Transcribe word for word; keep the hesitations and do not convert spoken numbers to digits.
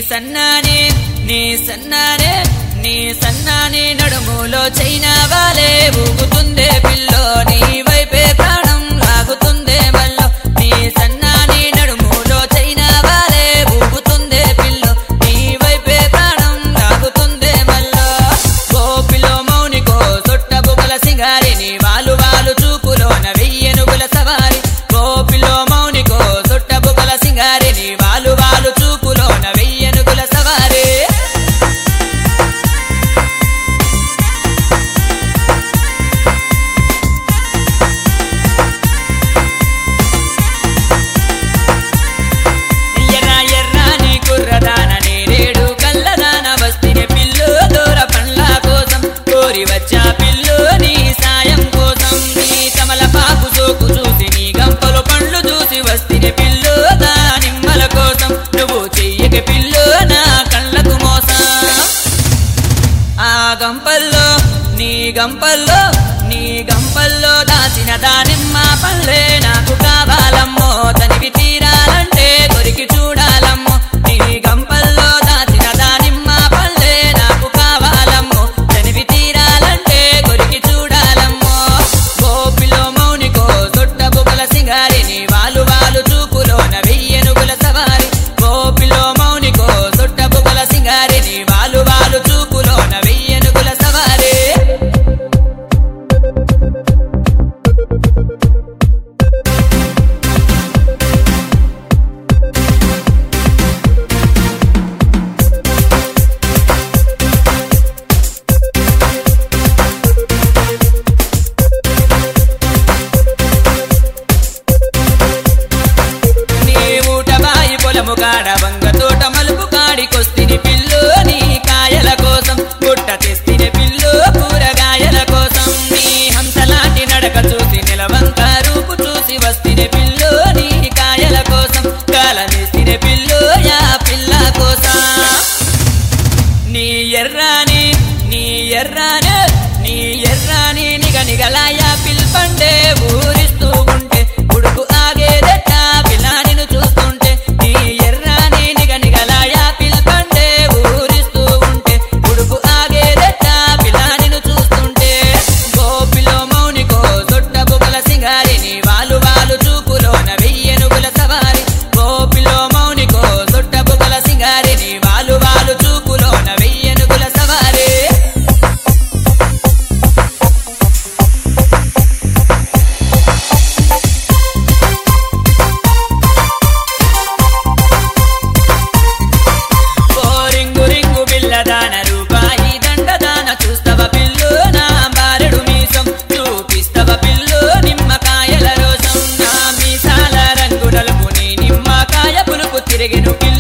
సన్నానే నీ సన్నానే నీ సన్నానే నడుములో చైనా వాలే ఊగుతుందే పిల్లో నీ వైపే ప్రాణం లాగుతుందే మల్లో నీ సన్నానే నడుములో చైనా వాలే ఊగుతుందే పిల్లో నీ వైపే ప్రాణం లాగుతుందే మల్లో గోపిలో మౌనికో సొట్ట బుగల సింగారి నీ వాలు వాలు చూపులోన వెయ్యెనుగుల సవారి గోపిలో మౌనికో సొట్ట బుగల సింగారి నీ వాలు వాలు చూపులోన వెయ్యెనుగుల సవారి వచ్చా పిల్లు నీ సాయం కోసం నీ తమల పాకు సోకు చూసి నీ గంపలు పండ్లు చూసి వస్తిని పిల్లు దానిమ్మల కోసం నువ్వు చెయ్యక పిల్లు నా కళ్ళకు మోసం ఆ గంపల్లో నీ గంపల్లో నీ గంపల్లో దాచిన దానిమ్మ పళ్ళే నాకు కావాలమ్మో తనివి తీరాలంటే కొరికి చూడాలమ్మో నీ గంపల్లో దాచిన దానిమ్మ పళ్ళే నాకు కావాలమ్మో తనివి తీరాలంటే కొరికి చూడాలమ్మో గోపిలో మౌనికో సొట్ట బుగల సింగారి నీ వాలు వాలు చూపులోన వెయ్యెనుగుల సవారి గోపిలో మౌనికో సొట్ట బుగల సింగారి నీ వాలు వాలు చూపులోన వెయ్యెనుగుల సవారి పొలముగాడ వంగ తోట మలుపు కాడికొస్తిని పిల్లు నీ కాయల కోసం గుట్ట తెస్తిని పిల్లు కూరగాయల కోసం నీ హంసలాంటి నడక చూసి నిలవంక రూపు చూసి వస్తిని పిల్లు నీ కాయల కోసం కాలనేస్తిని పిల్లు యా పిల్ల కోసం నీ ఎర్రాని నీ ఎర్రాని నీ ఎర్రాని నిగ నిగలాయా పిల్పండే ఊరిస్తూ ఉంటే ఉడుకు ఆగేదెట్ట పిల్లానిను చూస్తుంటే నీ ఎర్రాని నిగ నిగలాయా పిల్పండే ఊరిస్తూ ఉంటే ఉడుకు ఆగేదెట్ట పిల్లానిను చూస్తుంటే గోపిలో మౌనికో సొట్ట బుగల సింగారి నీ వాలు వాలు చూపులోన వెయ్యెనుగుల సవారి గోపిలో మౌనికో సొట్ట బుగల సింగారి నీ వాలు వాలు చూపులోన వెయ్యెనుగుల సవారి దాన రూపాయి దండదాన చూస్తవ పిల్లు నా బారెడు మీసం చూపిస్తవ పిల్లు నిమ్మకాయల రోజం నా మీసాల రంగు నలుపు నీ నిమ్మకాయ పులుపు తిరిగిను పిల్లు